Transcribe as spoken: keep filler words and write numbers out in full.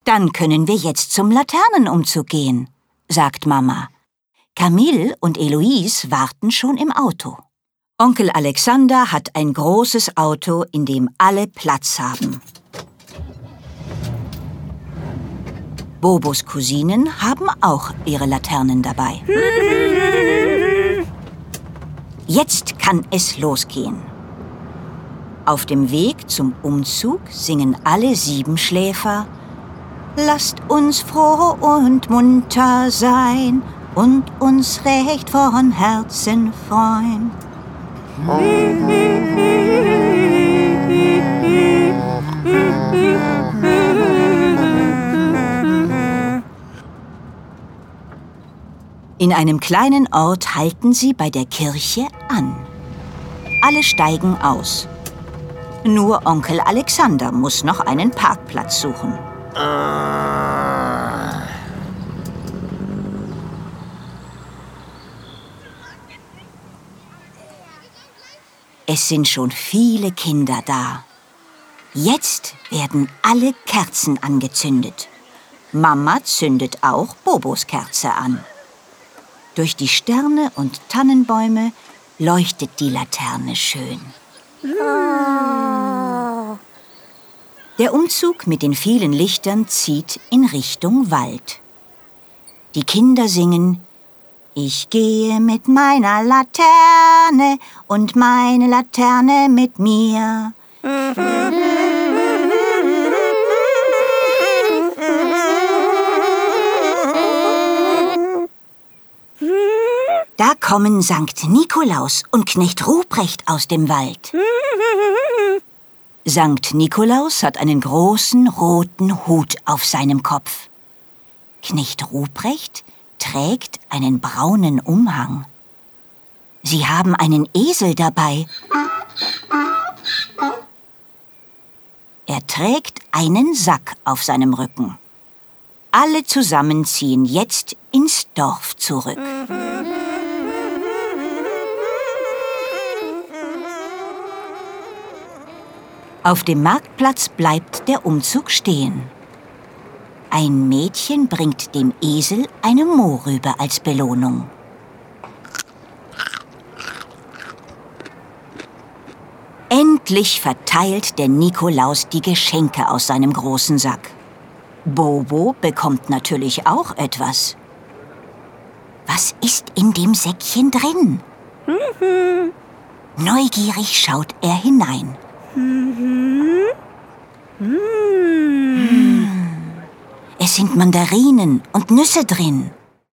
Dann können wir jetzt zum Laternenumzug gehen, sagt Mama. Camille und Eloise warten schon im Auto. Onkel Alexander hat ein großes Auto, in dem alle Platz haben. Bobos Cousinen haben auch ihre Laternen dabei. Jetzt kann es losgehen. Auf dem Weg zum Umzug singen alle Siebenschläfer: Lasst uns froh und munter sein und uns recht von Herzen freuen. In einem kleinen Ort halten sie bei der Kirche an. Alle steigen aus. Nur Onkel Alexander muss noch einen Parkplatz suchen. Es sind schon viele Kinder da. Jetzt werden alle Kerzen angezündet. Mama zündet auch Bobos Kerze an. Durch die Sterne und Tannenbäume leuchtet die Laterne schön. Der Umzug mit den vielen Lichtern zieht in Richtung Wald. Die Kinder singen: Ich gehe mit meiner Laterne und meine Laterne mit mir. Da kommen Sankt Nikolaus und Knecht Ruprecht aus dem Wald. Sankt Nikolaus hat einen großen roten Hut auf seinem Kopf. Knecht Ruprecht trägt einen braunen Umhang. Sie haben einen Esel dabei. Er trägt einen Sack auf seinem Rücken. Alle zusammen ziehen jetzt ins Dorf zurück. Auf dem Marktplatz bleibt der Umzug stehen. Ein Mädchen bringt dem Esel eine Mohrrübe als Belohnung. Endlich verteilt der Nikolaus die Geschenke aus seinem großen Sack. Bobo bekommt natürlich auch etwas. Was ist in dem Säckchen drin? Mhm. Neugierig schaut er hinein. Mhm. Mhm. Es sind Mandarinen und Nüsse drin.